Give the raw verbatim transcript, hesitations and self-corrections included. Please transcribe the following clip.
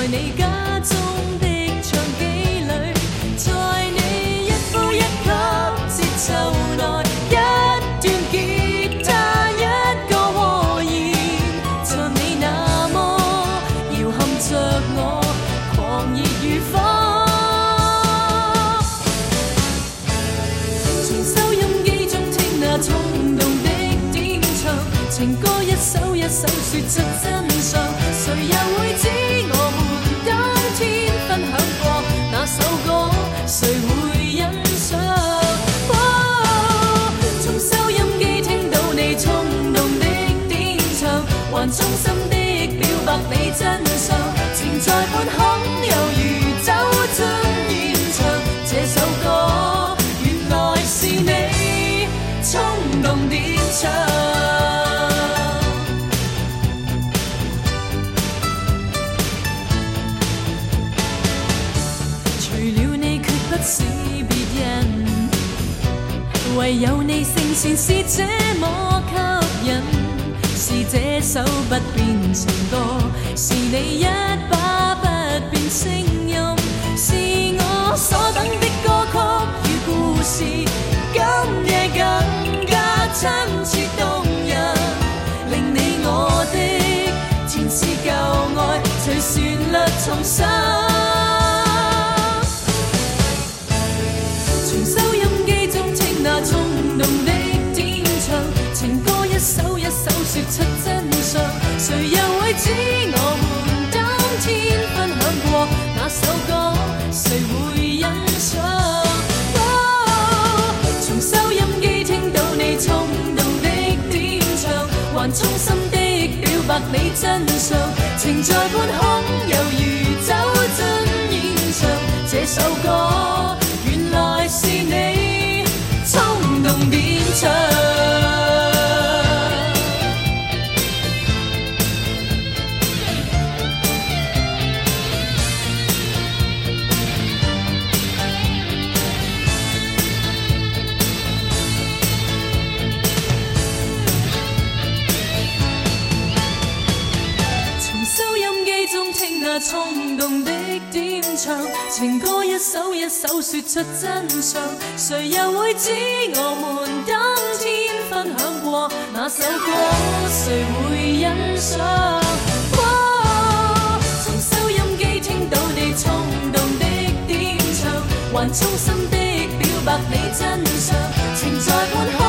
在你家中的唱几里，在你一呼一吸节奏内，一段吉他一个和弦，像你那么摇撼着我，狂热如火。从收音机中听那冲动的点唱，情歌一首一首说出真相，谁又会知我們當天分享過那首歌，誰會欣賞？哦，從收音機聽到你衝動的點唱，還衷心的表白你真相，情在半空猶如走進現場，這首歌原來是你衝動點唱。是別人，唯有你聲線是這麼吸引，是這首不變情歌，是你一把不變聲音，是我所等的歌曲與故事，今夜更加親切動人，令你我的前世舊愛隨旋律重生。衝動的點唱，情歌一首一首說出真相，誰又會知我們當天分享過那首歌，誰會欣賞？哦，從收音機聽到你衝動的點唱，還衷心的表白你真相，情在半空猶如走進現場，這首歌原來是你衝動點唱。從收音機中聽那衝動的點唱，情歌一首一首說出真相，誰又會知我們當天分享過那首歌，誰會欣賞？哦，從收音機聽到你衝動的點唱，還衷心的表白你真相，情在半空。